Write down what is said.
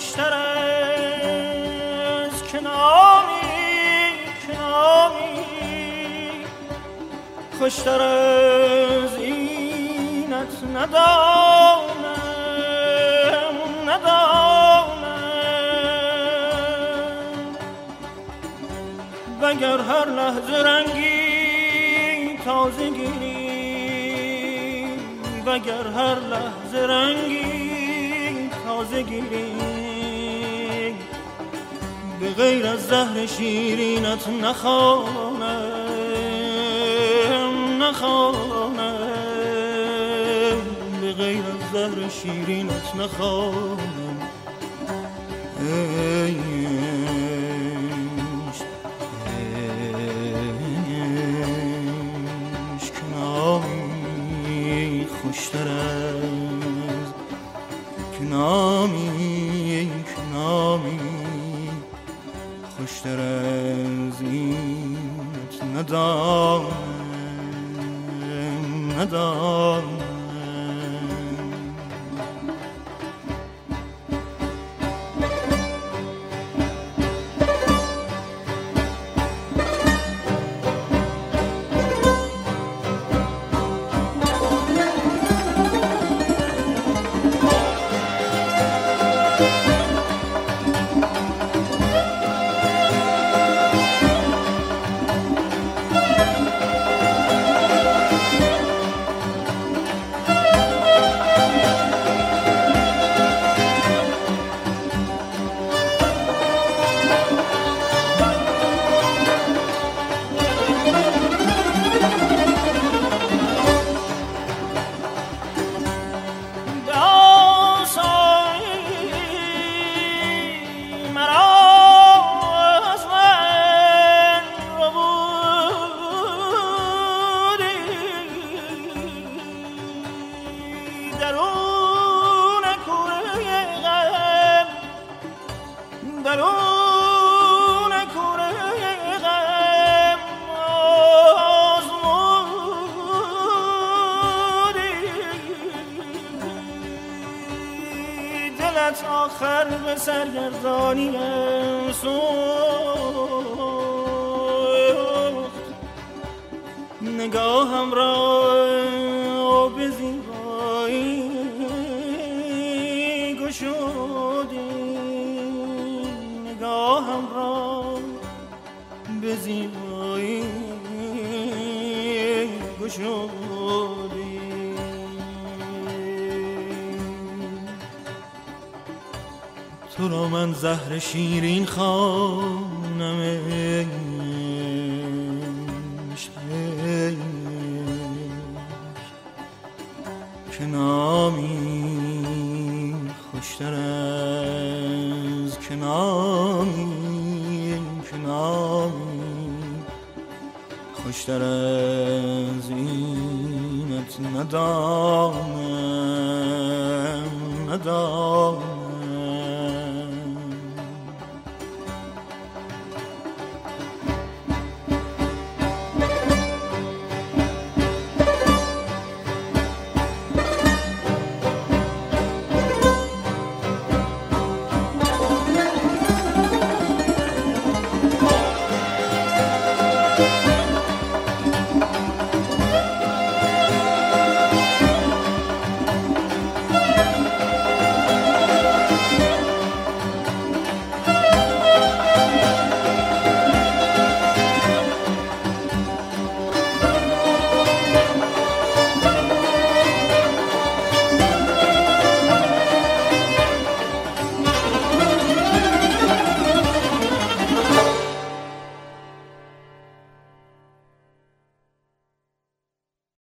خوشتر از کنامی خوشتر از اینت ندانم وگر هر لحظه رنگی تازه گیری وگر هر لحظه رنگی تازه گیری به غیر از زهر شیرینت نخوانم به غیر از زهر شیرینت نخوانم خوشتر از کنامی خوشتر از اینت ندانم آخر به سرگردانی سوخت نگاهم را به زیبایی گشودی نگاهم را به زیبایی گشودی تو را من زهر شیرین خوانم کنامی خوشتر از کنامی خوشتر از اینت ندانم